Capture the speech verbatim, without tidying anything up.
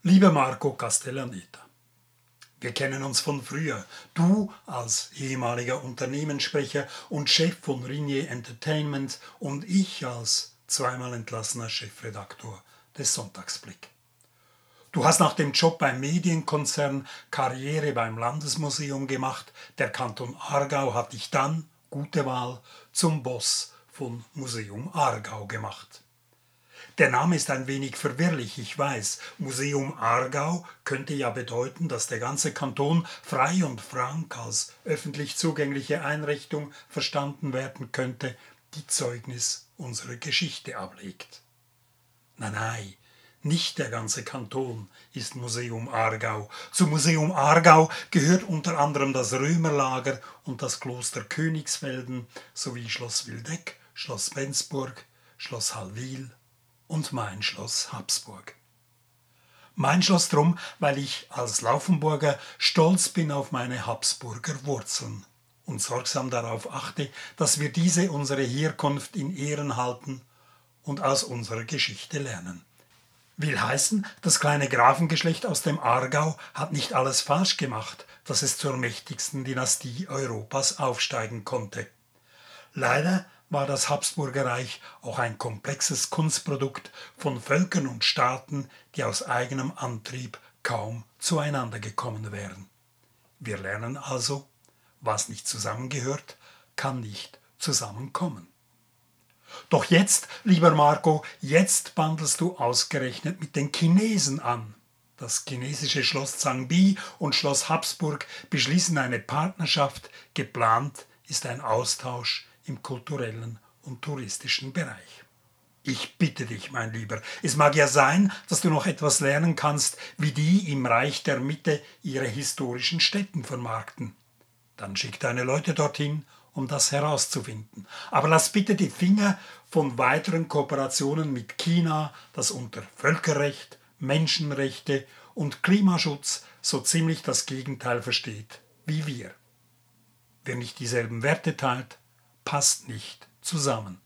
Liebe Marco Castellaneta, wir kennen uns von früher. Du als ehemaliger Unternehmenssprecher und Chef von Ringier Entertainment und ich als zweimal entlassener Chefredaktor des Sonntagsblick. Du hast nach dem Job beim Medienkonzern Karriere beim Landesmuseum gemacht. Der Kanton Aargau hat dich dann, gute Wahl, zum Boss von Museum Aargau gemacht. Der Name ist ein wenig verwirrlich, ich weiß. Museum Aargau könnte ja bedeuten, dass der ganze Kanton frei und frank als öffentlich zugängliche Einrichtung verstanden werden könnte, die Zeugnis unserer Geschichte ablegt. Nein, nein, nicht der ganze Kanton ist Museum Aargau. Zu Museum Aargau gehört unter anderem das Römerlager und das Kloster Königsfelden sowie Schloss Wildeck, Schloss Bensburg, Schloss Hallwil und mein Schloss Habsburg. Mein Schloss drum, weil ich als Laufenburger stolz bin auf meine Habsburger Wurzeln und sorgsam darauf achte, dass wir diese unsere Herkunft in Ehren halten und aus unserer Geschichte lernen. Will heißen, das kleine Grafengeschlecht aus dem Aargau hat nicht alles falsch gemacht, dass es zur mächtigsten Dynastie Europas aufsteigen konnte. Leider war das Habsburger Reich auch ein komplexes Kunstprodukt von Völkern und Staaten, die aus eigenem Antrieb kaum zueinander gekommen wären. Wir lernen also, was nicht zusammengehört, kann nicht zusammenkommen. Doch jetzt, lieber Marco, jetzt bandelst du ausgerechnet mit den Chinesen an. Das chinesische Schloss Zhangbi und Schloss Habsburg beschließen eine Partnerschaft, geplant ist ein Austausch im kulturellen und touristischen Bereich. Ich bitte dich, mein Lieber, es mag ja sein, dass du noch etwas lernen kannst, wie die im Reich der Mitte ihre historischen Stätten vermarkten. Dann schick deine Leute dorthin, um das herauszufinden. Aber lass bitte die Finger von weiteren Kooperationen mit China, das unter Völkerrecht, Menschenrechte und Klimaschutz so ziemlich das Gegenteil versteht wie wir. Wer nicht dieselben Werte teilt, passt nicht zusammen.